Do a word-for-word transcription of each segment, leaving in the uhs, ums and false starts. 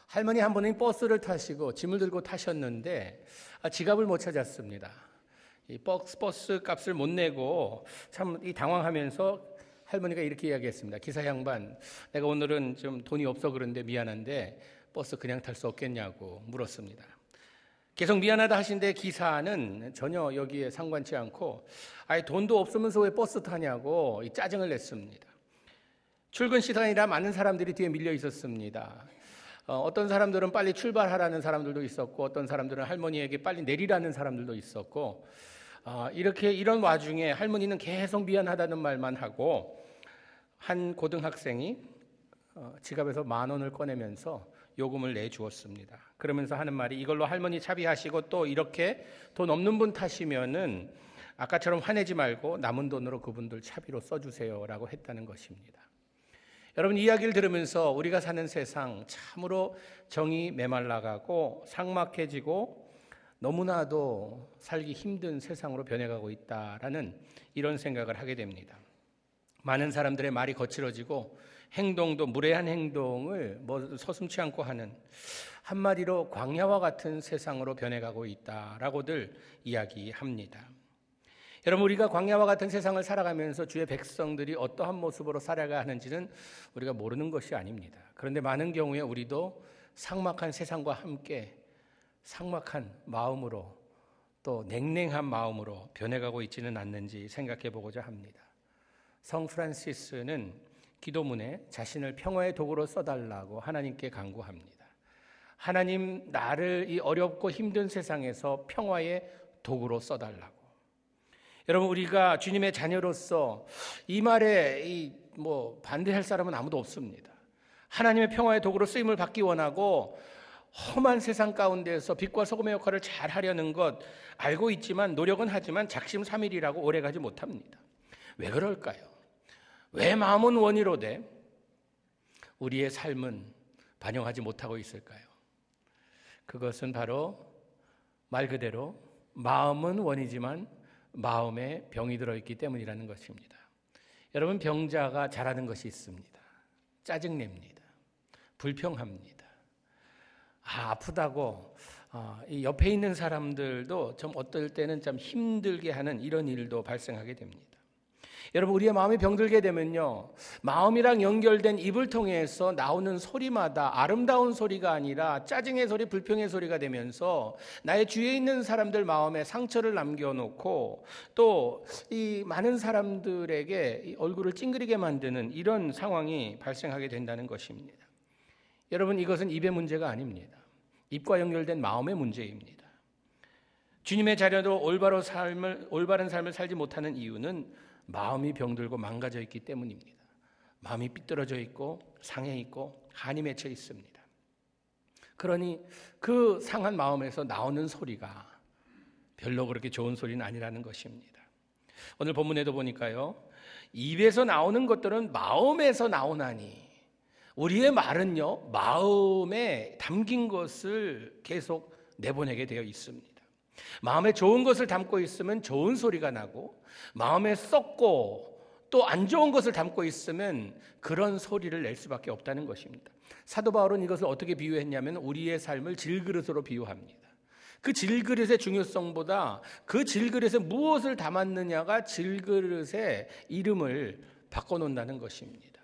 할머니 한 분이 버스를 타시고 짐을 들고 타셨는데 지갑을 못 찾았습니다. 이 버스 값을 못 내고 참 이 당황하면서 할머니가 이렇게 이야기했습니다. 기사 양반, 내가 오늘은 좀 돈이 없어 그런데 미안한데 버스 그냥 탈 수 없겠냐고 물었습니다. 계속 미안하다 하신데 기사는 전혀 여기에 상관치 않고 아예 돈도 없으면서 왜 버스 타냐고 짜증을 냈습니다. 출근 시간이라 많은 사람들이 뒤에 밀려 있었습니다. 어, 어떤 사람들은 빨리 출발하라는 사람들도 있었고 어떤 사람들은 할머니에게 빨리 내리라는 사람들도 있었고 어, 이렇게 이런 와중에 할머니는 계속 미안하다는 말만 하고 한 고등학생이 어, 지갑에서 만 원을 꺼내면서 요금을 내주었습니다. 그러면서 하는 말이 이걸로 할머니 차비하시고 또 이렇게 돈 없는 분 타시면은 아까처럼 화내지 말고 남은 돈으로 그분들 차비로 써주세요 라고 했다는 것입니다. 여러분 이야기를 들으면서 우리가 사는 세상 참으로 정이 메말라가고 삭막해지고 너무나도 살기 힘든 세상으로 변해가고 있다라는 이런 생각을 하게 됩니다. 많은 사람들의 말이 거칠어지고 행동도 무례한 행동을 뭐 서슴지 않고 하는 한마디로 광야와 같은 세상으로 변해가고 있다라고들 이야기합니다. 여러분 우리가 광야와 같은 세상을 살아가면서 주의 백성들이 어떠한 모습으로 살아가야 하는지는 우리가 모르는 것이 아닙니다. 그런데 많은 경우에 우리도 삭막한 세상과 함께 삭막한 마음으로 또 냉랭한 마음으로 변해가고 있지는 않는지 생각해 보고자 합니다. 성 프란시스는 기도문에 자신을 평화의 도구로 써달라고 하나님께 간구합니다. 하나님 나를 이 어렵고 힘든 세상에서 평화의 도구로 써달라고. 여러분 우리가 주님의 자녀로서 이 말에 이 뭐 반대할 사람은 아무도 없습니다. 하나님의 평화의 도구로 쓰임을 받기 원하고 험한 세상 가운데서 빛과 소금의 역할을 잘 하려는 것 알고 있지만 노력은 하지만 작심삼일이라고 오래가지 못합니다. 왜 그럴까요? 왜 마음은 원이로되 우리의 삶은 반영하지 못하고 있을까요? 그것은 바로 말 그대로 마음은 원이지만 마음에 병이 들어있기 때문이라는 것입니다. 여러분 병자가 잘하는 것이 있습니다. 짜증냅니다. 불평합니다. 아, 아프다고 어, 이 옆에 있는 사람들도 좀 어떨 때는 좀 힘들게 하는 이런 일도 발생하게 됩니다. 여러분 우리의 마음이 병들게 되면요 마음이랑 연결된 입을 통해서 나오는 소리마다 아름다운 소리가 아니라 짜증의 소리, 불평의 소리가 되면서 나의 주위에 있는 사람들 마음에 상처를 남겨놓고 또 이 많은 사람들에게 얼굴을 찡그리게 만드는 이런 상황이 발생하게 된다는 것입니다. 여러분 이것은 입의 문제가 아닙니다. 입과 연결된 마음의 문제입니다. 주님의 자녀도 올바로 삶을, 올바른 삶을 살지 못하는 이유는 마음이 병들고 망가져 있기 때문입니다. 마음이 삐뚤어져 있고 상해 있고 한이 맺혀 있습니다. 그러니 그 상한 마음에서 나오는 소리가 별로 그렇게 좋은 소리는 아니라는 것입니다. 오늘 본문에도 보니까요 입에서 나오는 것들은 마음에서 나오나니 우리의 말은요 마음에 담긴 것을 계속 내보내게 되어 있습니다. 마음에 좋은 것을 담고 있으면 좋은 소리가 나고 마음에 썩고 또 안 좋은 것을 담고 있으면 그런 소리를 낼 수밖에 없다는 것입니다. 사도 바울은 이것을 어떻게 비유했냐면 우리의 삶을 질그릇으로 비유합니다. 그 질그릇의 중요성보다 그 질그릇에 무엇을 담았느냐가 질그릇의 이름을 바꿔놓는다는 것입니다.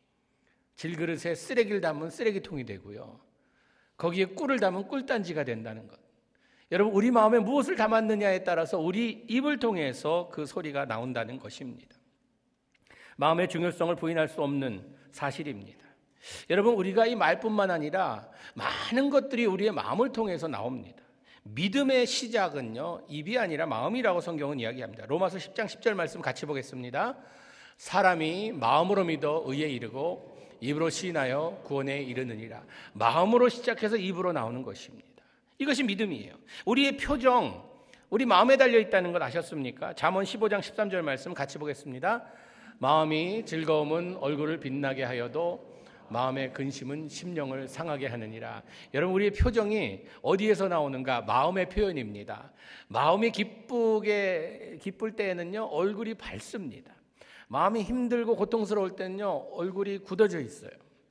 질그릇에 쓰레기를 담으면 쓰레기통이 되고요 거기에 꿀을 담으면 꿀단지가 된다는 것. 여러분 우리 마음에 무엇을 담았느냐에 따라서 우리 입을 통해서 그 소리가 나온다는 것입니다. 마음의 중요성을 부인할 수 없는 사실입니다. 여러분 우리가 이 말뿐만 아니라 많은 것들이 우리의 마음을 통해서 나옵니다. 믿음의 시작은요 입이 아니라 마음이라고 성경은 이야기합니다. 로마서 십 장 십 절 말씀 같이 보겠습니다. 사람이 마음으로 믿어 의에 이르고 입으로 시인하여 구원에 이르느니라. 마음으로 시작해서 입으로 나오는 것입니다. 이것이 믿음이에요. 우리의 표정, 우리 마음에 달려있다는 것 아셨습니까? 잠언 십오 장 십삼 절 말씀 같이 보겠습니다. 마음이 즐거움은 얼굴을 빛나게 하여도 마음의 근심은 심령을 상하게 하느니라. 여러분 우리의 표정이 어디에서 나오는가? 마음의 표현입니다. 마음이 기쁘게 기쁠 때에는요 얼굴이 밝습니다. 마음이 힘들고 고통스러울 때는요 얼굴이 굳어져 있어요.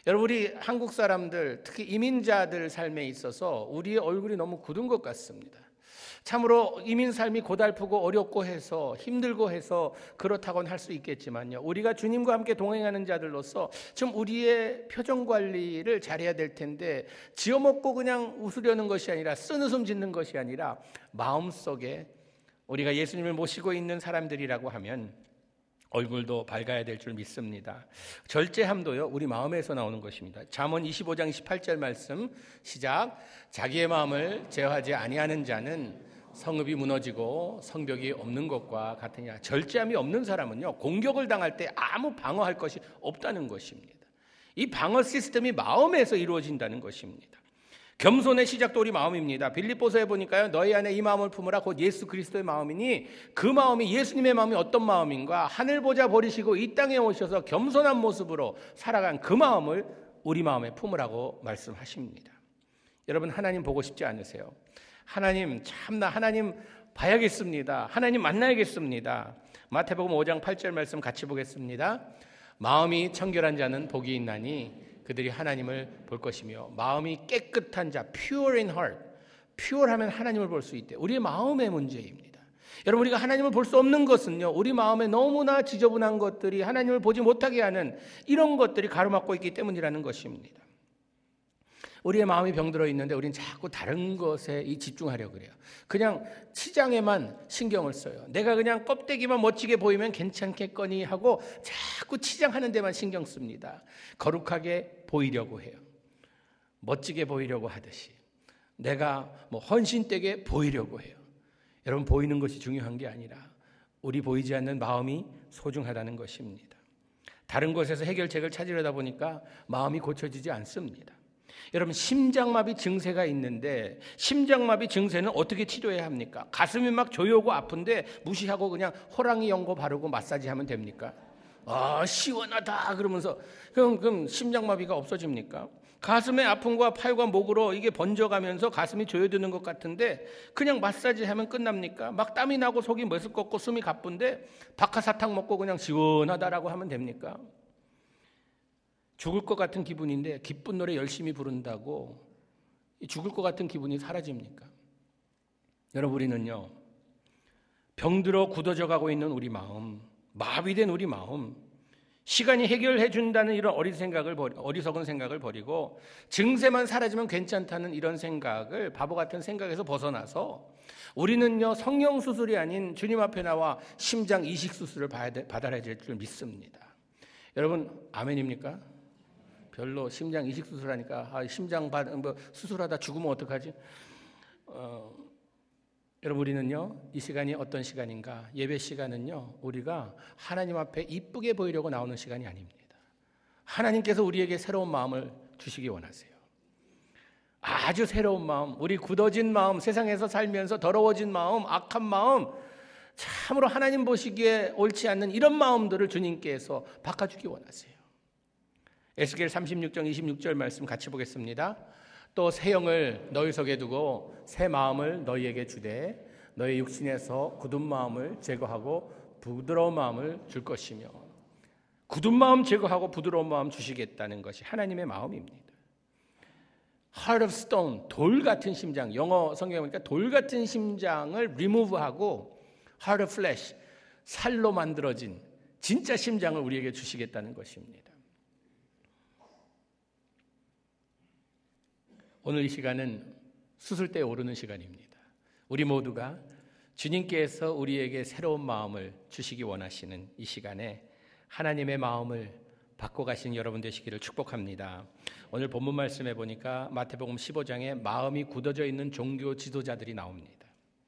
여러분, 우리 한국 사람들, 특히 이민자들 삶에 있어서 우리의 얼굴이 너무 굳은 것 같습니다. 참으로 이민 삶이 고달프고 어렵고 해서 힘들고 해서 그렇다고는 할 수 있겠지만요, 우리가 주님과 함께 동행하는 자들로서 좀 우리의 표정 관리를 잘해야 될 텐데, 지어먹고 그냥 웃으려는 것이 아니라, 쓴웃음 짓는 것이 아니라 마음속에 우리가 예수님을 모시고 있는 사람들이라고 하면 얼굴도 밝아야 될 줄 믿습니다. 절제함도요, 우리 마음에서 나오는 것입니다. 잠언 이십오 장 이십팔 절 말씀 시작. 자기의 마음을 제어하지 아니하는 자는 성읍이 무너지고 성벽이 없는 것과 같으냐. 절제함이 없는 사람은요, 공격을 당할 때 아무 방어할 것이 없다는 것입니다. 이 방어 시스템이 마음에서 이루어진다는 것입니다. 겸손의 시작도 우리 마음입니다. 빌립보서에 보니까요, 너희 안에 이 마음을 품으라 곧 예수 그리스도의 마음이니, 그 마음이 예수님의 마음이 어떤 마음인가, 하늘 보자 버리시고 이 땅에 오셔서 겸손한 모습으로 살아간 그 마음을 우리 마음에 품으라고 말씀하십니다. 여러분, 하나님 보고 싶지 않으세요? 하나님, 참나 하나님 봐야겠습니다. 하나님 만나야겠습니다. 마태복음 오 장 팔 절 말씀 같이 보겠습니다. 마음이 청결한 자는 복이 있나니 그들이 하나님을 볼 것이며, 마음이 깨끗한 자, pure in heart, pure하면 하나님을 볼 수 있대. 우리의 마음의 문제입니다. 여러분, 우리가 하나님을 볼 수 없는 것은요, 우리 마음에 너무나 지저분한 것들이 하나님을 보지 못하게 하는 이런 것들이 가로막고 있기 때문이라는 것입니다. 우리의 마음이 병들어 있는데 우리는 자꾸 다른 것에 집중하려고 그래요. 그냥 치장에만 신경을 써요. 내가 그냥 껍데기만 멋지게 보이면 괜찮겠거니 하고 자꾸 치장하는 데만 신경 씁니다. 거룩하게 보이려고 해요. 멋지게 보이려고 하듯이 내가 뭐 헌신되게 보이려고 해요. 여러분, 보이는 것이 중요한 게 아니라 우리 보이지 않는 마음이 소중하다는 것입니다. 다른 곳에서 해결책을 찾으려다 보니까 마음이 고쳐지지 않습니다. 여러분, 심장마비 증세가 있는데 심장마비 증세는 어떻게 치료해야 합니까? 가슴이 막 조여오고 아픈데 무시하고 그냥 호랑이 연고 바르고 마사지하면 됩니까? 아, 시원하다 그러면서 그럼, 그럼 심장마비가 없어집니까? 가슴의 아픔과 팔과 목으로 이게 번져가면서 가슴이 조여드는 것 같은데 그냥 마사지하면 끝납니까? 막 땀이 나고 속이 메스껍고 숨이 가쁜데 박하사탕 먹고 그냥 시원하다라고 하면 됩니까? 죽을 것 같은 기분인데 기쁜 노래 열심히 부른다고 죽을 것 같은 기분이 사라집니까? 여러분, 우리는요, 병들어 굳어져 가고 있는 우리 마음, 마비된 우리 마음, 시간이 해결해 준다는 이런 어리석은 생각을, 버리, 어리석은 생각을 버리고 증세만 사라지면 괜찮다는 이런 생각을, 바보 같은 생각에서 벗어나서 우리는요, 성령 수술이 아닌 주님 앞에 나와 심장 이식 수술을 받아야 될 줄 믿습니다. 여러분, 아멘입니까? 별로 심장 이식 수술하니까 아, 심장 받, 뭐 수술하다 죽으면 어떡하지? 어, 여러분, 우리는요, 이 시간이 어떤 시간인가? 예배 시간은요, 우리가 하나님 앞에 이쁘게 보이려고 나오는 시간이 아닙니다. 하나님께서 우리에게 새로운 마음을 주시기 원하세요. 아주 새로운 마음, 우리 굳어진 마음, 세상에서 살면서 더러워진 마음, 악한 마음, 참으로 하나님 보시기에 옳지 않는 이런 마음들을 주님께서 바꿔주기 원하세요. 에스겔 삼십육 장 이십육 절 말씀 같이 보겠습니다. 또 새 영을 너희 속에 두고 새 마음을 너희에게 주되 너희 육신에서 굳은 마음을 제거하고 부드러운 마음을 줄 것이며, 굳은 마음 제거하고 부드러운 마음 주시겠다는 것이 하나님의 마음입니다. Heart of stone, 돌 같은 심장, 영어 성경에 보니까 돌 같은 심장을 remove하고 Heart of flesh, 살로 만들어진 진짜 심장을 우리에게 주시겠다는 것입니다. 오늘 이 시간은 수술대에 오르는 시간입니다. 우리 모두가 주님께서 우리에게 새로운 마음을 주시기 원하시는 이 시간에 하나님의 마음을 받고 가신 여러분 되시기를 축복합니다. 오늘 본문 말씀에 보니까 마태복음 십오 장에 마음이 굳어져 있는 종교 지도자들이 나옵니다.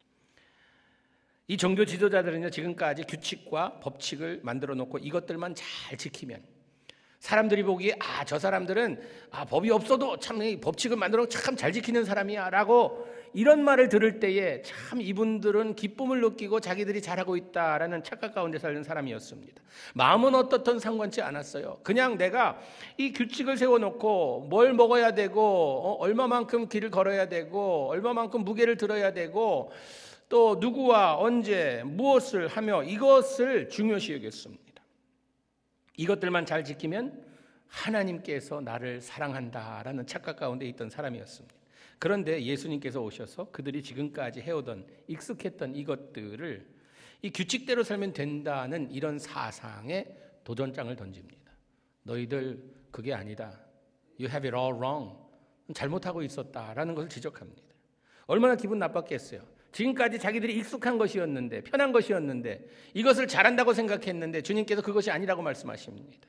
이 종교 지도자들은요, 지금까지 규칙과 법칙을 만들어 놓고 이것들만 잘 지키면 사람들이 보기에 아, 저 사람들은 아, 법이 없어도 참 법칙을 만들어 참 잘 지키는 사람이야 라고 이런 말을 들을 때에 참 이분들은 기쁨을 느끼고 자기들이 잘하고 있다라는 착각 가운데 살는 사람이었습니다. 마음은 어떻든 상관치 않았어요. 그냥 내가 이 규칙을 세워놓고 뭘 먹어야 되고 어, 얼마만큼 길을 걸어야 되고 얼마만큼 무게를 들어야 되고 또 누구와 언제 무엇을 하며 이것을 중요시 여겼습니다. 이것들만 잘 지키면 하나님께서 나를 사랑한다라는 착각 가운데 있던 사람이었습니다. 그런데 예수님께서 오셔서 그들이 지금까지 해오던 익숙했던 이것들을 이 규칙대로 살면 된다는 이런 사상에 도전장을 던집니다. 너희들 그게 아니다. You have it all wrong. 잘못하고 있었다라는 것을 지적합니다. 얼마나 기분 나빴겠어요. 지금까지 자기들이 익숙한 것이었는데, 편한 것이었는데, 이것을 잘한다고 생각했는데 주님께서 그것이 아니라고 말씀하십니다.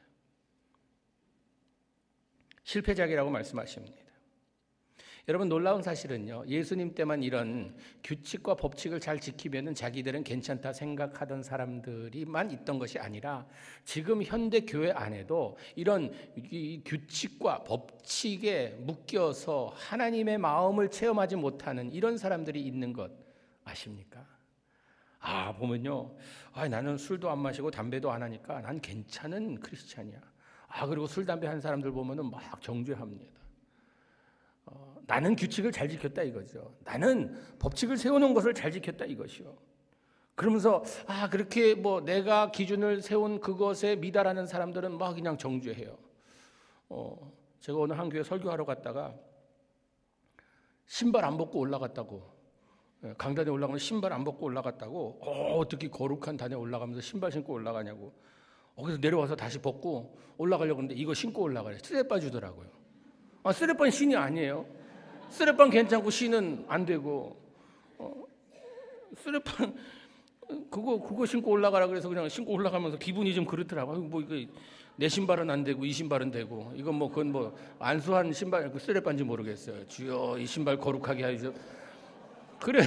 실패작이라고 말씀하십니다. 여러분, 놀라운 사실은요, 예수님 때만 이런 규칙과 법칙을 잘 지키면 자기들은 괜찮다 생각하던 사람들이만 있던 것이 아니라 지금 현대 교회 안에도 이런 이 규칙과 법칙에 묶여서 하나님의 마음을 체험하지 못하는 이런 사람들이 있는 것 아십니까? 아, 보면요, 아, 나는 술도 안 마시고 담배도 안 하니까 난 괜찮은 크리스찬이야. 아, 그리고 술, 담배 한 사람들 보면은 막 정죄합니다. 어, 나는 규칙을 잘 지켰다 이거죠. 나는 법칙을 세우는 것을 잘 지켰다 이것이요. 그러면서 아, 그렇게 뭐 내가 기준을 세운 그것에 미달하는 사람들은 막 그냥 정죄해요. 어, 제가 오늘 한 교회 설교하러 갔다가 신발 안 벗고 올라갔다고, 강단에 올라가면 신발 안 벗고 올라갔다고, 어, 어떻게 거룩한 단에 올라가면서 신발 신고 올라가냐고. 어, 그래서 내려와서 다시 벗고 올라가려고 했는데 이거 신고 올라가래. 쓰레빠 주더라고요. 아, 쓰레빠는 신이 아니에요. 쓰레빠는 괜찮고 신은 안 되고, 어, 쓰레빠는 그거 그거 신고 올라가라 그래서 그냥 신고 올라가면서 기분이 좀 그렇더라고요. 뭐 이거 내 신발은 안 되고 이 신발은 되고, 이건 뭐 그건 뭐 안수한 신발, 그 쓰레빠인지 모르겠어요. 주여 이 신발 거룩하게 하시오. 그래요.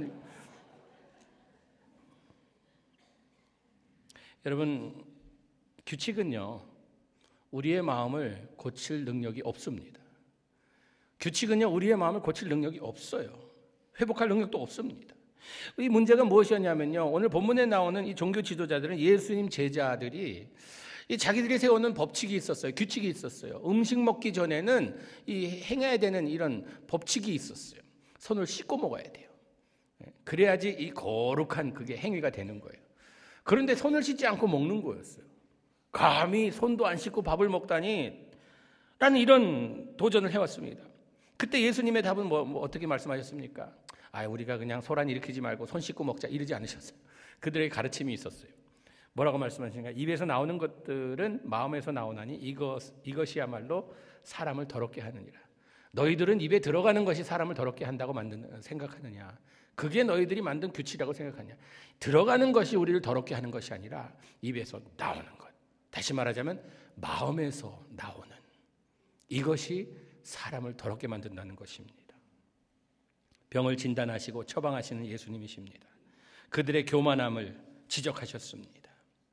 여러분, 규칙은요, 우리의 마음을 고칠 능력이 없습니다. 규칙은요, 우리의 마음을 고칠 능력이 없어요. 회복할 능력도 없습니다. 이 문제가 무엇이었냐면요, 오늘 본문에 나오는 이 종교 지도자들은, 예수님 제자들이 이 자기들이 세우는 법칙이 있었어요. 규칙이 있었어요. 음식 먹기 전에는 이 행해야 되는 이런 법칙이 있었어요. 손을 씻고 먹어야 돼요. 그래야지 이 거룩한 그게 행위가 되는 거예요. 그런데 손을 씻지 않고 먹는 거였어요. 감히 손도 안 씻고 밥을 먹다니 라는 이런 도전을 해왔습니다. 그때 예수님의 답은 뭐, 뭐 어떻게 말씀하셨습니까? 아, 우리가 그냥 소란 일으키지 말고 손 씻고 먹자 이러지 않으셨어요. 그들의 가르침이 있었어요. 뭐라고 말씀하시는가? 입에서 나오는 것들은 마음에서 나오나니 이것, 이것이야말로 사람을 더럽게 하느니라. 너희들은 입에 들어가는 것이 사람을 더럽게 한다고 만든, 생각하느냐? 그게 너희들이 만든 규칙이라고 생각하냐? 들어가는 것이 우리를 더럽게 하는 것이 아니라 입에서 나오는 것. 다시 말하자면 마음에서 나오는 이것이 사람을 더럽게 만든다는 것입니다. 병을 진단하시고 처방하시는 예수님이십니다. 그들의 교만함을 지적하셨습니다.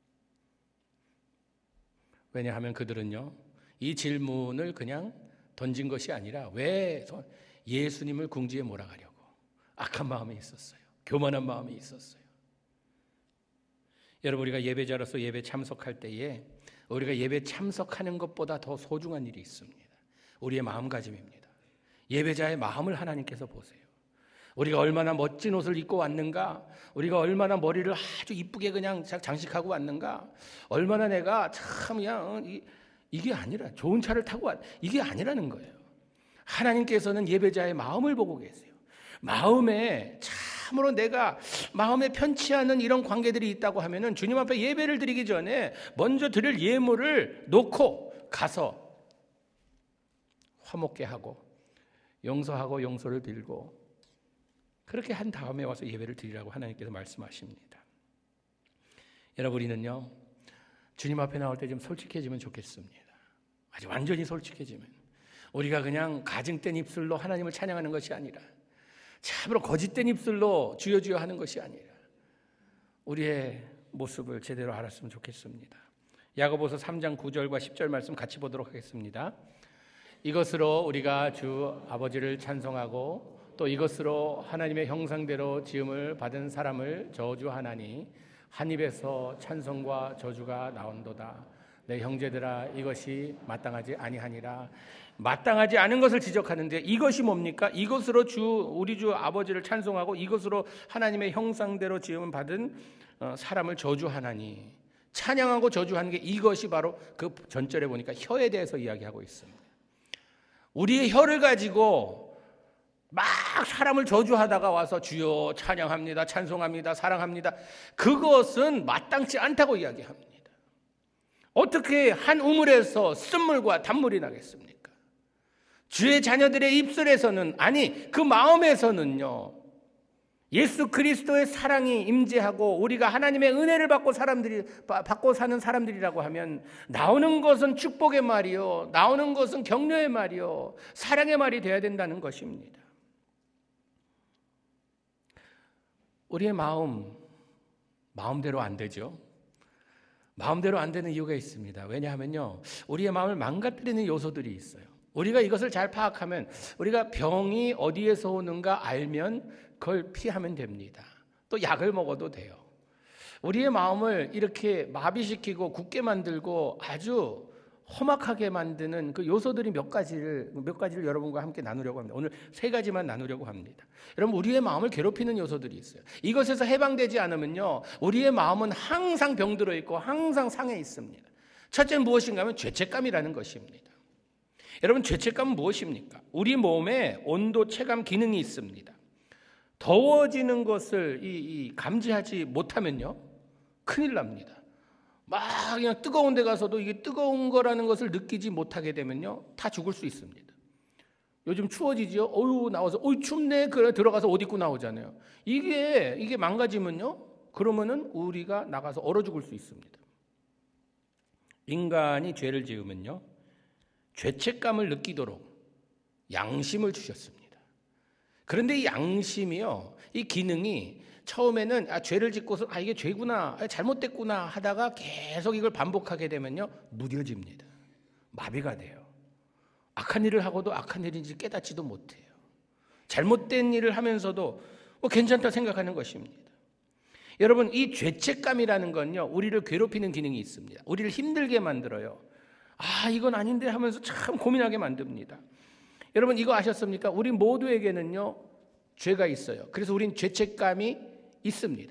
왜냐하면 그들은요, 이 질문을 그냥 던진 것이 아니라 왜 예수님을 궁지에 몰아가려고 악한 마음이 있었어요. 교만한 마음이 있었어요. 여러분, 우리가 예배자로서 예배 참석할 때에 우리가 예배 참석하는 것보다 더 소중한 일이 있습니다. 우리의 마음가짐입니다. 예배자의 마음을 하나님께서 보세요. 우리가 얼마나 멋진 옷을 입고 왔는가, 우리가 얼마나 머리를 아주 이쁘게 그냥 장식하고 왔는가, 얼마나 내가 참 그냥 이, 이게 아니라 좋은 차를 타고 왔, 이게 아니라는 거예요. 하나님께서는 예배자의 마음을 보고 계세요. 마음에 참으로 내가 마음에 편치 않은 이런 관계들이 있다고 하면은 주님 앞에 예배를 드리기 전에 먼저 드릴 예물을 놓고 가서 화목게 하고 용서하고 용서를 빌고 그렇게 한 다음에 와서 예배를 드리라고 하나님께서 말씀하십니다. 여러분, 우리는요, 주님 앞에 나올 때 좀 솔직해지면 좋겠습니다. 아주 완전히 솔직해지면, 우리가 그냥 가증된 입술로 하나님을 찬양하는 것이 아니라 참으로 거짓된 입술로 주여 주여 하는 것이 아니라 우리의 모습을 제대로 알았으면 좋겠습니다. 야고보서 삼 장 구 절과 십 절 말씀 같이 보도록 하겠습니다. 이것으로 우리가 주 아버지를 찬송하고 또 이것으로 하나님의 형상대로 지음을 받은 사람을 저주하나니 한 입에서 찬송과 저주가 나온도다. 내 형제들아, 이것이 마땅하지 아니하니라. 마땅하지 않은 것을 지적하는데 이것이 뭡니까? 이것으로 주 우리 주 아버지를 찬송하고 이것으로 하나님의 형상대로 지음을 받은 사람을 저주하나니, 찬양하고 저주하는 게 이것이 바로 그 전절에 보니까 혀에 대해서 이야기하고 있습니다. 우리의 혀를 가지고 막 사람을 저주하다가 와서 주여 찬양합니다, 찬송합니다, 사랑합니다. 그것은 마땅치 않다고 이야기합니다. 어떻게 한 우물에서 쓴물과 단물이 나겠습니까? 주의 자녀들의 입술에서는, 아니 그 마음에서는요, 예수 그리스도의 사랑이 임재하고 우리가 하나님의 은혜를 받고 사람들이 받고 사는 사람들이라고 하면 나오는 것은 축복의 말이요, 나오는 것은 격려의 말이요, 사랑의 말이 되어야 된다는 것입니다. 우리의 마음 마음대로 안 되죠. 마음대로 안 되는 이유가 있습니다. 왜냐하면요, 우리의 마음을 망가뜨리는 요소들이 있어요. 우리가 이것을 잘 파악하면, 우리가 병이 어디에서 오는가 알면 그걸 피하면 됩니다. 또 약을 먹어도 돼요. 우리의 마음을 이렇게 마비시키고 굳게 만들고 아주 험악하게 만드는 그 요소들이 몇 가지를 몇 가지를 여러분과 함께 나누려고 합니다. 오늘 세 가지만 나누려고 합니다. 여러분, 우리의 마음을 괴롭히는 요소들이 있어요. 이것에서 해방되지 않으면요, 우리의 마음은 항상 병들어 있고 항상 상해 있습니다. 첫째는 무엇인가 하면 죄책감이라는 것입니다. 여러분, 죄책감은 무엇입니까? 우리 몸에 온도 체감 기능이 있습니다. 더워지는 것을 이, 이 감지하지 못하면요, 큰일 납니다. 막 그냥 뜨거운 데 가서도 이게 뜨거운 거라는 것을 느끼지 못하게 되면요, 다 죽을 수 있습니다. 요즘 추워지죠? 어유 나와서 어이 춥네. 그래 들어가서 옷 입고 나오잖아요. 이게 이게 망가지면요, 그러면은 우리가 나가서 얼어 죽을 수 있습니다. 인간이 죄를 지으면요, 죄책감을 느끼도록 양심을 주셨습니다. 그런데 이 양심이요, 이 기능이 처음에는 아, 죄를 짓고서 아 이게 죄구나, 아, 잘못됐구나 하다가 계속 이걸 반복하게 되면요, 무뎌집니다. 마비가 돼요. 악한 일을 하고도 악한 일인지 깨닫지도 못해요. 잘못된 일을 하면서도 뭐 괜찮다 생각하는 것입니다. 여러분, 이 죄책감이라는 건요, 우리를 괴롭히는 기능이 있습니다. 우리를 힘들게 만들어요. 아 이건 아닌데 하면서 참 고민하게 만듭니다. 여러분, 이거 아셨습니까? 우리 모두에게는요, 죄가 있어요. 그래서 우린 죄책감이 있습니다.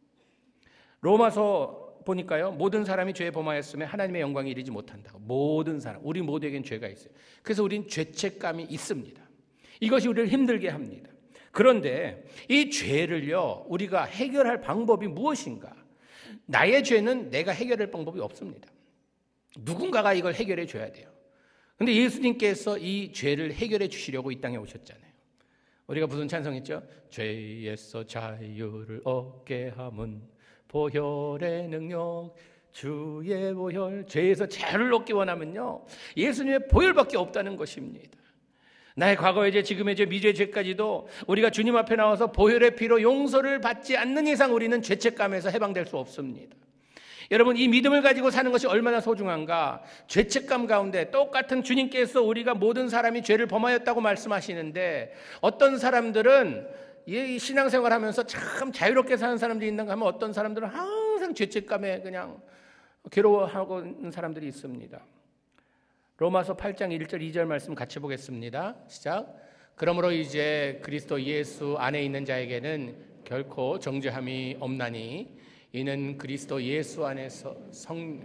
로마서 보니까요, 모든 사람이 죄에 범하였으면 하나님의 영광에 이르지 못한다고. 모든 사람, 우리 모두에겐 죄가 있어요. 그래서 우린 죄책감이 있습니다. 이것이 우리를 힘들게 합니다. 그런데 이 죄를요, 우리가 해결할 방법이 무엇인가? 나의 죄는 내가 해결할 방법이 없습니다. 누군가가 이걸 해결해 줘야 돼요. 근데 예수님께서 이 죄를 해결해 주시려고 이 땅에 오셨잖아요. 우리가 무슨 찬송했죠? 죄에서 자유를 얻게 함은 보혈의 능력, 주의 보혈. 죄에서 자유를 얻기 원하면요, 예수님의 보혈밖에 없다는 것입니다. 나의 과거의 죄, 지금의 죄, 미래의 죄까지도 우리가 주님 앞에 나와서 보혈의 피로 용서를 받지 않는 이상 우리는 죄책감에서 해방될 수 없습니다. 여러분, 이 믿음을 가지고 사는 것이 얼마나 소중한가. 죄책감 가운데 똑같은 주님께서 우리가 모든 사람이 죄를 범하였다고 말씀하시는데, 어떤 사람들은 이 신앙생활 하면서 참 자유롭게 사는 사람들이 있는가 하면, 어떤 사람들은 항상 죄책감에 그냥 괴로워하고 있는 사람들이 있습니다. 로마서 팔 장 일 절 이 절 말씀 같이 보겠습니다. 시작. 그러므로 이제 그리스도 예수 안에 있는 자에게는 결코 정죄함이 없나니, 이는 그리스도 예수 안에서 성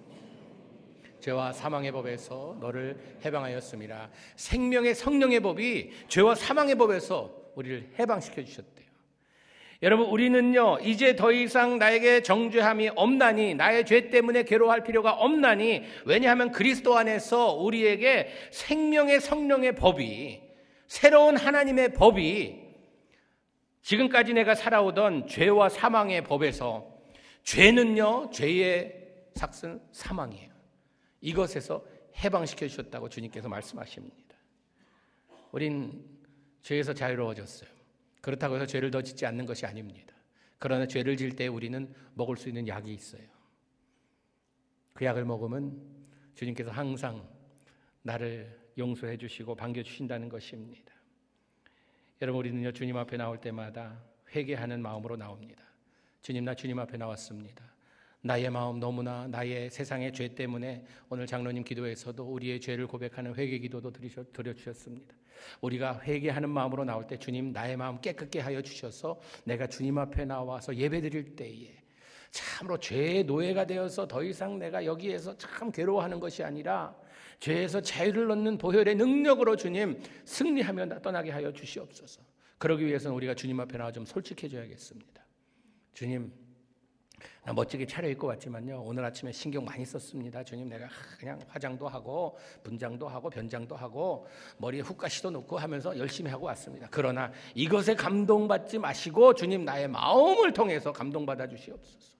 죄와 사망의 법에서 너를 해방하였습니다. 생명의 성령의 법이 죄와 사망의 법에서 우리를 해방시켜 주셨대요. 여러분, 우리는요, 이제 더 이상 나에게 정죄함이 없나니, 나의 죄 때문에 괴로워할 필요가 없나니, 왜냐하면 그리스도 안에서 우리에게 생명의 성령의 법이, 새로운 하나님의 법이, 지금까지 내가 살아오던 죄와 사망의 법에서, 죄는요, 죄의 삭은 사망이에요. 이것에서 해방시켜 주셨다고 주님께서 말씀하십니다. 우린 죄에서 자유로워졌어요. 그렇다고 해서 죄를 더 짓지 않는 것이 아닙니다. 그러나 죄를 지을 때 우리는 먹을 수 있는 약이 있어요. 그 약을 먹으면 주님께서 항상 나를 용서해 주시고 반겨 주신다는 것입니다. 여러분, 우리는요, 주님 앞에 나올 때마다 회개하는 마음으로 나옵니다. 주님, 나 주님 앞에 나왔습니다. 나의 마음, 너무나 나의 세상의 죄 때문에 오늘 장로님 기도에서도 우리의 죄를 고백하는 회개 기도도 드려주셨습니다. 우리가 회개하는 마음으로 나올 때 주님, 나의 마음 깨끗게 하여 주셔서 내가 주님 앞에 나와서 예배 드릴 때에 참으로 죄의 노예가 되어서 더 이상 내가 여기에서 참 괴로워하는 것이 아니라 죄에서 자유를 얻는 보혈의 능력으로 주님 승리하며 떠나게 하여 주시옵소서. 그러기 위해서는 우리가 주님 앞에 나와 좀 솔직해져야겠습니다. 주님, 나 멋지게 차려입고 왔지만요, 오늘 아침에 신경 많이 썼습니다. 주님, 내가 그냥 화장도 하고 분장도 하고 변장도 하고 머리에 훅가시도 놓고 하면서 열심히 하고 왔습니다. 그러나 이것에 감동받지 마시고 주님, 나의 마음을 통해서 감동받아 주시옵소서.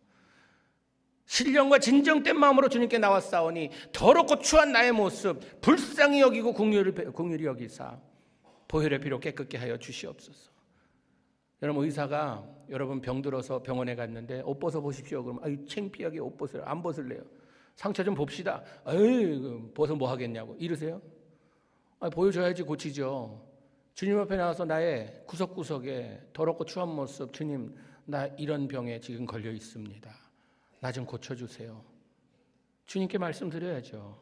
신령과 진정된 마음으로 주님께 나왔사오니 더럽고 추한 나의 모습 불쌍히 여기고 긍휼히 여기사 보혈의 피로 깨끗게 하여 주시옵소서. 여러분, 의사가 여러분 병들어서 병원에 갔는데 옷 벗어 보십시오. 그러면 아유, 창피하게 옷 벗어요. 안 벗을래요. 상처 좀 봅시다. 아유, 벗어 뭐 하겠냐고 이러세요? 아, 보여줘야지 고치죠. 주님 앞에 나와서 나의 구석구석에 더럽고 추한 모습, 주님, 나 이런 병에 지금 걸려 있습니다. 나 좀 고쳐주세요. 주님께 말씀드려야죠.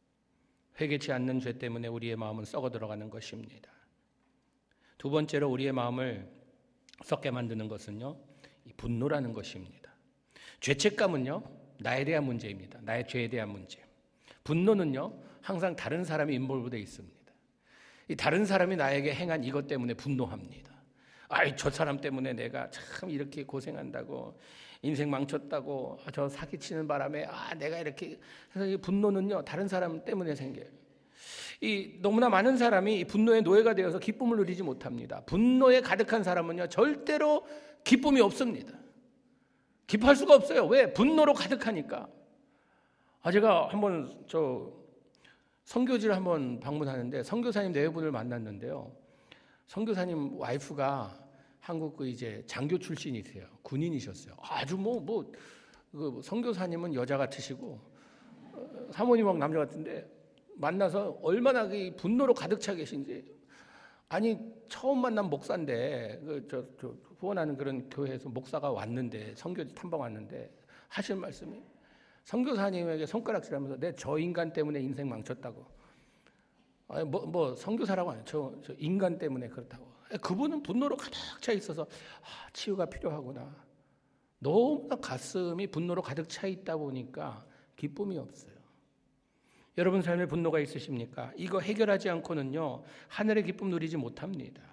회개치 않는 죄 때문에 우리의 마음은 썩어 들어가는 것입니다. 두 번째로 우리의 마음을 썩게 만드는 것은요, 이 분노라는 것입니다. 죄책감은요, 나에 대한 문제입니다. 나의 죄에 대한 문제. 분노는요, 항상 다른 사람이 인볼브되어 있습니다. 이 다른 사람이 나에게 행한 이것 때문에 분노합니다. 아이, 저 사람 때문에 내가 참 이렇게 고생한다고, 인생 망쳤다고, 저 사기치는 바람에 아 내가 이렇게 해서 이 분노는요, 다른 사람 때문에 생겨요. 이 너무나 많은 사람이 이 분노의 노예가 되어서 기쁨을 누리지 못합니다. 분노에 가득한 사람은요, 절대로 기쁨이 없습니다. 기뻐할 수가 없어요. 왜? 분노로 가득하니까. 아, 제가 한번 저 선교지를 한번 방문하는데 선교사님 네 분을 만났는데요. 선교사님 와이프가 한국 그 이제 장교 출신이세요. 군인이셨어요. 아주 뭐 뭐 그 선교사님은 여자 같으시고 사모님하고 남자 같은데 만나서 얼마나 그 분노로 가득 차 계신지. 아니, 처음 만난 목사인데 그 저 저 후원하는 그런 교회에서 목사가 왔는데 선교지 탐방 왔는데 하시는 말씀이 선교사님에게 손가락질하면서 내 저 인간 때문에 인생 망쳤다고. 아니 뭐 뭐 선교사라고 아니에요. 저, 저 인간 때문에 그렇다고. 그분은 분노로 가득 차 있어서 아, 치유가 필요하구나. 너무나 가슴이 분노로 가득 차 있다 보니까 기쁨이 없어요. 여러분 삶에 분노가 있으십니까? 이거 해결하지 않고는요, 하늘의 기쁨 누리지 못합니다.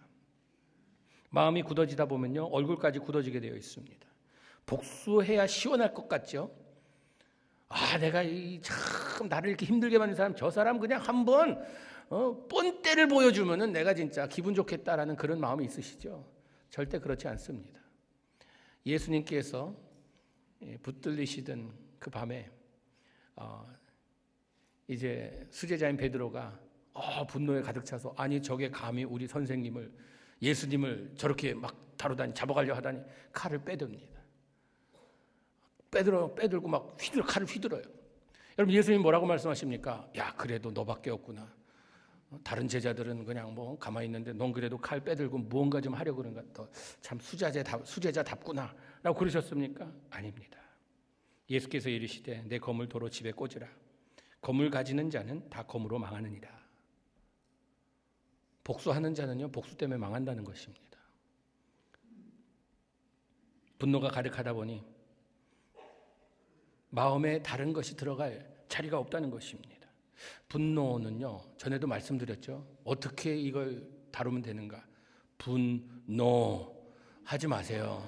마음이 굳어지다 보면요, 얼굴까지 굳어지게 되어 있습니다. 복수해야 시원할 것 같죠? 아, 내가 이 참 나를 이렇게 힘들게 만든 사람, 저 사람 그냥 한번 어, 뻔때를 보여주면은 내가 진짜 기분 좋겠다라는 그런 마음이 있으시죠? 절대 그렇지 않습니다. 예수님께서 붙들리시던 그 밤에 어, 이제 수제자인 베드로가 어, 분노에 가득 차서 아니 저게 감히 우리 선생님을 예수님을 저렇게 막 다루다니 잡아가려 하다니 칼을 빼듭니다. 빼들어 빼들고 막 휘들 칼을 휘들어요. 여러분 예수님 뭐라고 말씀하십니까? 야 그래도 너밖에 없구나. 다른 제자들은 그냥 뭐 가만히 있는데 넌 그래도 칼 빼들고 무언가 좀 하려고 그런가. 참 수제자 수제자답구나 라고 그러셨습니까? 아닙니다. 예수께서 이르시되 내 검을 도로 집에 꽂으라. 검을 가지는 자는 다 검으로 망하느니라. 복수하는 자는요, 복수 때문에 망한다는 것입니다. 분노가 가득하다 보니 마음에 다른 것이 들어갈 자리가 없다는 것입니다. 분노는요, 전에도 말씀드렸죠. 어떻게 이걸 다루면 되는가? 분노하지 마세요.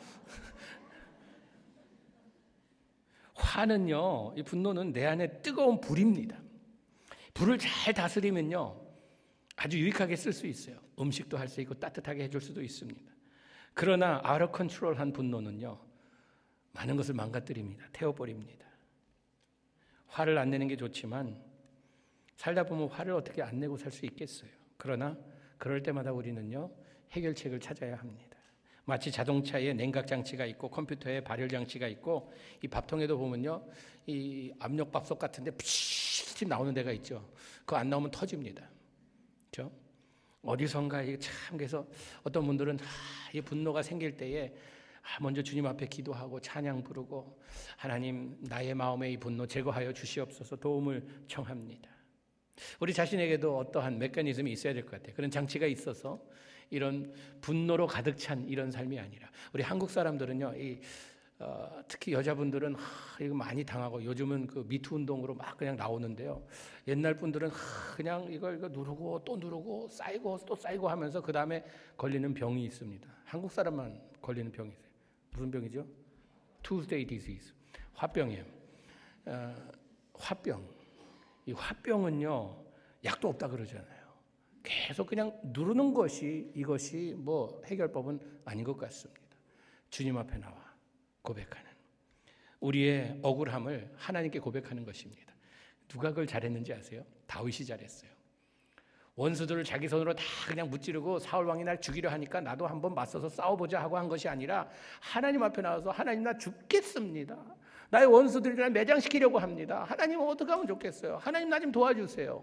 화는요, 이 분노는 내 안에 뜨거운 불입니다. 불을 잘 다스리면요, 아주 유익하게 쓸 수 있어요. 음식도 할 수 있고 따뜻하게 해줄 수도 있습니다. 그러나 아웃 오브 컨트롤한 분노는요, 많은 것을 망가뜨립니다. 태워버립니다. 화를 안 내는 게 좋지만 살다 보면 화를 어떻게 안 내고 살 수 있겠어요. 그러나 그럴 때마다 우리는요, 해결책을 찾아야 합니다. 마치 자동차에 냉각 장치가 있고 컴퓨터에 발열 장치가 있고 이 밥통에도 보면요, 이 압력 밥솥 같은데 푸시 나오는 데가 있죠. 그거 안 나오면 터집니다. 그렇죠? 어디선가 이게 참 그래서 어떤 분들은 아, 이 분노가 생길 때에 아, 먼저 주님 앞에 기도하고 찬양 부르고 하나님 나의 마음의 이 분노 제거하여 주시옵소서 도움을 청합니다. 우리 자신에게도 어떠한 메커니즘이 있어야 될 것 같아요. 그런 장치가 있어서 이런 분노로 가득 찬 이런 삶이 아니라 우리 한국 사람들은요, 이 어, 특히 여자분들은 하, 이거 많이 당하고 요즘은 그 미투 운동으로 막 그냥 나오는데요. 옛날 분들은 하, 그냥 이걸 이거 누르고 또 누르고 쌓이고 또 쌓이고 하면서 그 다음에 걸리는 병이 있습니다. 한국 사람만 걸리는 병이 있어요. 무슨 병이죠? Tuesday disease, 화병이에요. 어, 화병. 이 화병은요 약도 없다 그러잖아요. 계속 그냥 누르는 것이 이것이 뭐 해결법은 아닌 것 같습니다. 주님 앞에 나와 고백하는 우리의 억울함을 하나님께 고백하는 것입니다. 누가 그걸 잘했는지 아세요? 다윗이 잘했어요. 원수들을 자기 손으로 다 그냥 무찌르고 사울 왕이 날 죽이려 하니까 나도 한번 맞서서 싸워보자 하고 한 것이 아니라 하나님 앞에 나와서 하나님 나 죽겠습니다. 나의 원수들이 날 매장시키려고 합니다. 하나님 어떻게 하면 좋겠어요? 하나님 나 좀 도와주세요.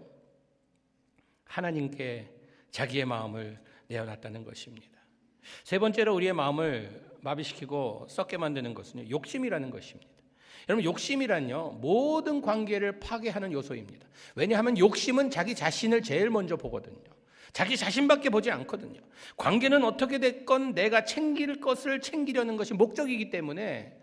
하나님께 자기의 마음을 내어놨다는 것입니다. 세 번째로 우리의 마음을 마비시키고 썩게 만드는 것은요, 욕심이라는 것입니다. 여러분, 욕심이란요 모든 관계를 파괴하는 요소입니다. 왜냐하면 욕심은 자기 자신을 제일 먼저 보거든요. 자기 자신밖에 보지 않거든요. 관계는 어떻게 됐건 내가 챙길 것을 챙기려는 것이 목적이기 때문에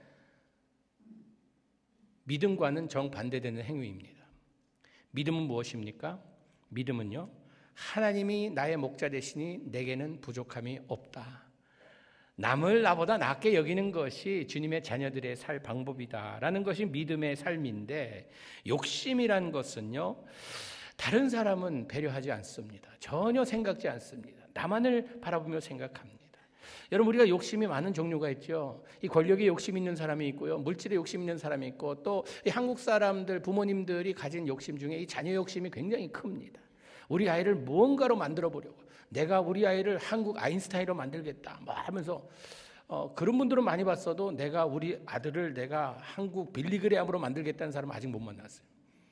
믿음과는 정반대되는 행위입니다. 믿음은 무엇입니까? 믿음은요, 하나님이 나의 목자 되시니 내게는 부족함이 없다. 남을 나보다 낫게 여기는 것이 주님의 자녀들의 살 방법이다라는 것이 믿음의 삶인데, 욕심이란 것은요 다른 사람은 배려하지 않습니다. 전혀 생각지 않습니다. 나만을 바라보며 생각합니다. 여러분, 우리가 욕심이 많은 종류가 있죠. 이 권력에 욕심 있는 사람이 있고요, 물질에 욕심 있는 사람이 있고, 또 이 한국 사람들 부모님들이 가진 욕심 중에 이 자녀 욕심이 굉장히 큽니다. 우리 아이를 무언가로 만들어 보려고, 내가 우리 아이를 한국 아인슈타인으로 만들겠다 뭐 하면서 어, 그런 분들은 많이 봤어도 내가 우리 아들을 내가 한국 빌리그레암으로 만들겠다는 사람은 아직 못 만났어요.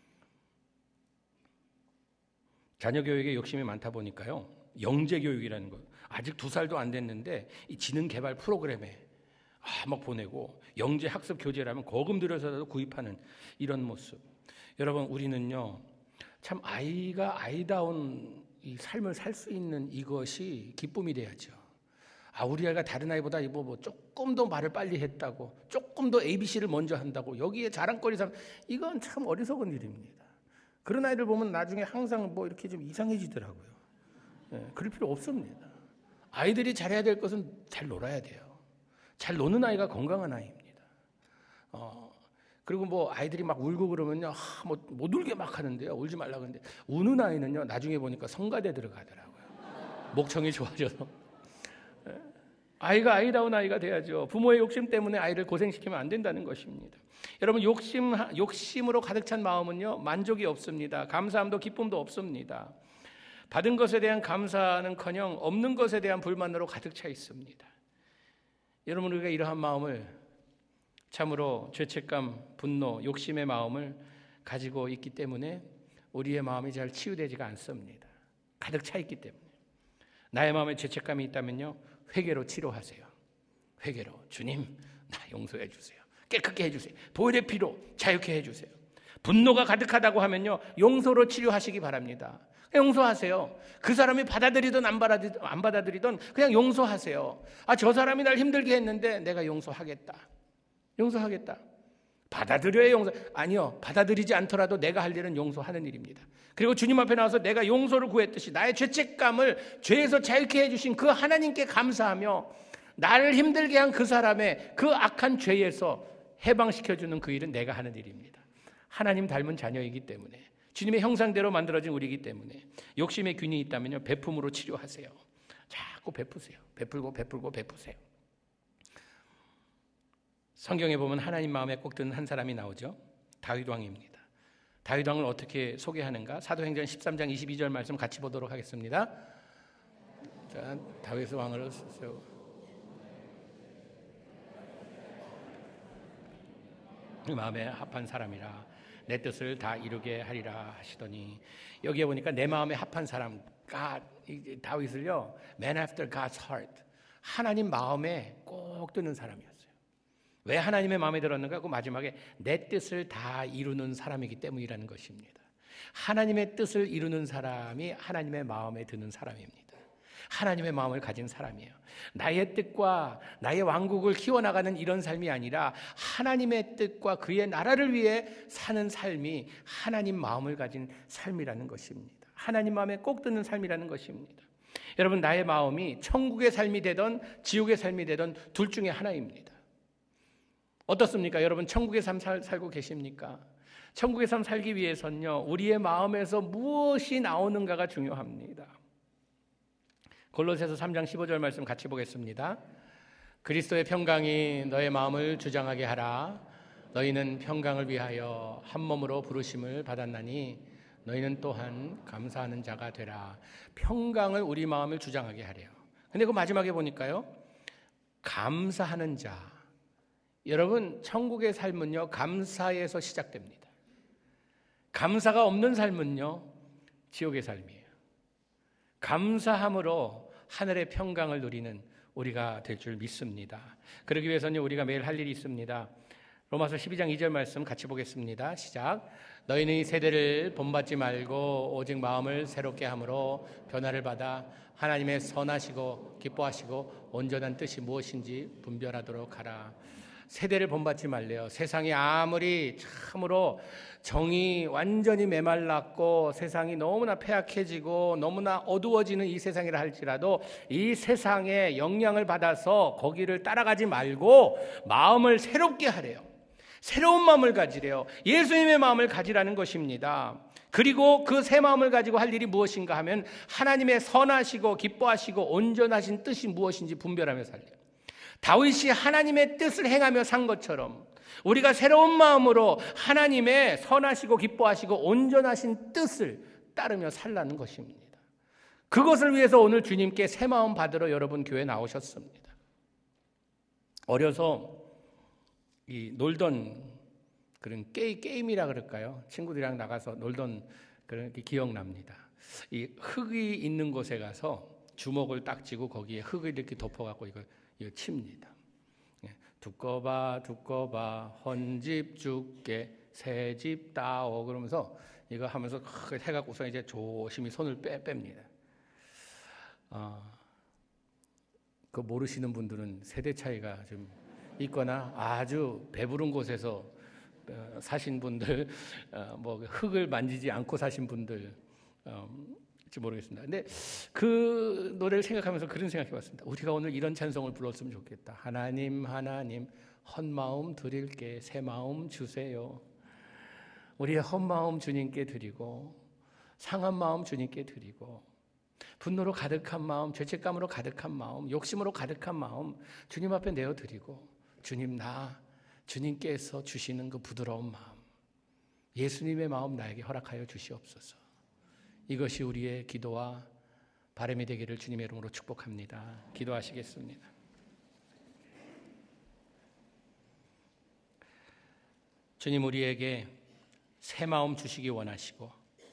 자녀 교육에 욕심이 많다 보니까요, 영재 교육이라는 거 아직 두 살도 안 됐는데 이 지능 개발 프로그램에 아, 막 보내고, 영재 학습 교재라면 거금 들여서라도 구입하는 이런 모습. 여러분, 우리는요 참 아이가 아이다운 이 삶을 살 수 있는 이것이 기쁨이 돼야죠. 아, 우리 아이가 다른 아이보다 뭐, 뭐 조금 더 말을 빨리 했다고, 조금 더 에이비씨를 먼저 한다고 여기에 자랑거리 삼, 이건 참 어리석은 일입니다. 그런 아이들 보면 나중에 항상 뭐 이렇게 좀 이상해지더라고요. 예, 그럴 필요 없습니다. 아이들이 잘해야 될 것은 잘 놀아야 돼요. 잘 노는 아이가 건강한 아이입니다. 어, 그리고 뭐 아이들이 막 울고 그러면요, 아, 뭐 못 울게 막 하는데요, 울지 말라고 하는데, 우는 아이는요 나중에 보니까 성가대 들어가더라고요. 목청이 좋아져서. 아이가 아이다운 아이가 돼야죠. 부모의 욕심 때문에 아이를 고생시키면 안 된다는 것입니다. 여러분, 욕심, 욕심으로 가득 찬 마음은요 만족이 없습니다. 감사함도 기쁨도 없습니다. 받은 것에 대한 감사는커녕 없는 것에 대한 불만으로 가득 차 있습니다. 여러분, 우리가 이러한 마음을, 참으로 죄책감, 분노, 욕심의 마음을 가지고 있기 때문에 우리의 마음이 잘 치유되지가 않습니다. 가득 차 있기 때문에. 나의 마음에 죄책감이 있다면요, 회개로 치료하세요. 회개로, 주님 나 용서해 주세요. 깨끗게 해주세요. 보혈의 피로 자유케 해주세요. 분노가 가득하다고 하면요, 용서로 치료하시기 바랍니다. 용서하세요. 그 사람이 받아들이든 안 받아들이든, 안 받아들이든 그냥 용서하세요. 아, 저 사람이 날 힘들게 했는데 내가 용서하겠다. 용서하겠다. 받아들여야 용서. 아니요, 받아들이지 않더라도 내가 할 일은 용서하는 일입니다. 그리고 주님 앞에 나와서 내가 용서를 구했듯이 나의 죄책감을 죄에서 자유케 해주신 그 하나님께 감사하며 나를 힘들게 한 그 사람의 그 악한 죄에서 해방시켜주는 그 일은 내가 하는 일입니다. 하나님 닮은 자녀이기 때문에, 주님의 형상대로 만들어진 우리이기 때문에 욕심의 균이 있다면요, 베품으로 치료하세요. 자꾸 베푸세요. 베풀고 베풀고 베푸세요. 성경에 보면 하나님 마음에 꼭 드는 한 사람이 나오죠. 다윗 왕입니다. 다윗 왕을 어떻게 소개하는가? 사도행전 십삼 장 이십이 절 말씀 같이 보도록 하겠습니다. 자, 다윗 왕을 세우고 마음에 합한 사람이라 내 뜻을 다 이루게 하리라 하시더니, 여기에 보니까 내 마음에 합한 사람, God, 다윗을요, man after God's heart, 하나님 마음에 꼭 드는 사람이었어요. 왜 하나님의 마음에 들었는가? 그 마지막에 내 뜻을 다 이루는 사람이기 때문이라는 것입니다. 하나님의 뜻을 이루는 사람이 하나님의 마음에 드는 사람입니다. 하나님의 마음을 가진 사람이에요. 나의 뜻과 나의 왕국을 키워나가는 이런 삶이 아니라 하나님의 뜻과 그의 나라를 위해 사는 삶이 하나님 마음을 가진 삶이라는 것입니다. 하나님 마음에 꼭 드는 삶이라는 것입니다. 여러분, 나의 마음이 천국의 삶이 되든 지옥의 삶이 되든 둘 중에 하나입니다. 어떻습니까? 여러분, 천국의 삶 살, 살고 계십니까? 천국의 삶 살기 위해서는요, 우리의 마음에서 무엇이 나오는가가 중요합니다. 골로새서 삼 장 십오 절 말씀 같이 보겠습니다. 그리스도의 평강이 너의 마음을 주장하게 하라. 너희는 평강을 위하여 한 몸으로 부르심을 받았나니 너희는 또한 감사하는 자가 되라. 평강을 우리 마음을 주장하게 하래요. 근데 그 마지막에 보니까요, 감사하는 자. 여러분, 천국의 삶은요, 감사에서 시작됩니다. 감사가 없는 삶은요, 지옥의 삶이에요. 감사함으로 하늘의 평강을 누리는 우리가 될 줄 믿습니다. 그러기 위해서는 우리가 매일 할 일이 있습니다. 로마서 십이 장 이 절 말씀 같이 보겠습니다. 시작. 너희는 이 세대를 본받지 말고 오직 마음을 새롭게 함으로 변화를 받아 하나님의 선하시고 기뻐하시고 온전한 뜻이 무엇인지 분별하도록 하라. 세대를 본받지 말래요. 세상이 아무리 참으로 정이 완전히 메말랐고 세상이 너무나 폐악해지고 너무나 어두워지는 이 세상이라 할지라도 이 세상에 영향을 받아서 거기를 따라가지 말고 마음을 새롭게 하래요. 새로운 마음을 가지래요. 예수님의 마음을 가지라는 것입니다. 그리고 그 새 마음을 가지고 할 일이 무엇인가 하면 하나님의 선하시고 기뻐하시고 온전하신 뜻이 무엇인지 분별하며 살래요. 다윗이 하나님의 뜻을 행하며 산 것처럼 우리가 새로운 마음으로 하나님의 선하시고 기뻐하시고 온전하신 뜻을 따르며 살라는 것입니다. 그것을 위해서 오늘 주님께 새 마음 받으러 여러분 교회 나오셨습니다. 어려서 이 놀던 그런 게임, 게임이라 그럴까요? 친구들이랑 나가서 놀던 그런 게 기억납니다. 이 흙이 있는 곳에 가서 주먹을 딱 쥐고 거기에 흙을 이렇게 덮어갖고 이걸 이거 칩니다. 두꺼봐 두꺼봐 헌집 죽게 새집 따오 그러면서 이거 하면서 해갖고서 이제 조심히 손을 빼 뺍니다. 어, 그 모르시는 분들은 세대 차이가 좀 있거나 아주 배부른 곳에서 사신 분들, 뭐 흙을 만지지 않고 사신 분들 지 모르겠습니다. 근데 그 노래를 생각하면서 그런 생각해봤습니다. 우리가 오늘 이런 찬송을 불렀으면 좋겠다. 하나님 하나님 헛마음 드릴게 새 마음 주세요. 우리의 헛마음 주님께 드리고 상한 마음 주님께 드리고 분노로 가득한 마음, 죄책감으로 가득한 마음, 욕심으로 가득한 마음 주님 앞에 내어드리고 주님 나 주님께서 주시는 그 부드러운 마음 예수님의 마음 나에게 허락하여 주시옵소서. 이것이 우리의 기도와 바람이 되기를 주님의 이름으로 축복합니다. 기도하시겠습니다. 주님 우리에게 새 마음 주시기 원하시고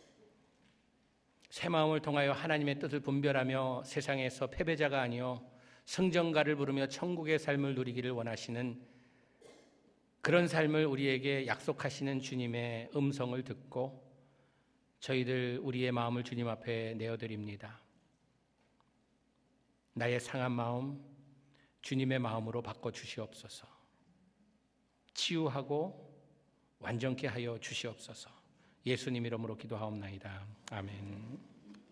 새 마음을 통하여 하나님의 뜻을 분별하며 세상에서 패배자가 아니요 승전가를 부르며 천국의 삶을 누리기를 원하시는 그런 삶을 우리에게 약속하시는 주님의 음성을 듣고 저희들 우리의 마음을 주님 앞에 내어드립니다. 나의 상한 마음 주님의 마음으로 바꿔주시옵소서. 치유하고 완전케 하여 주시옵소서. 예수님 이름으로 기도하옵나이다. 아멘.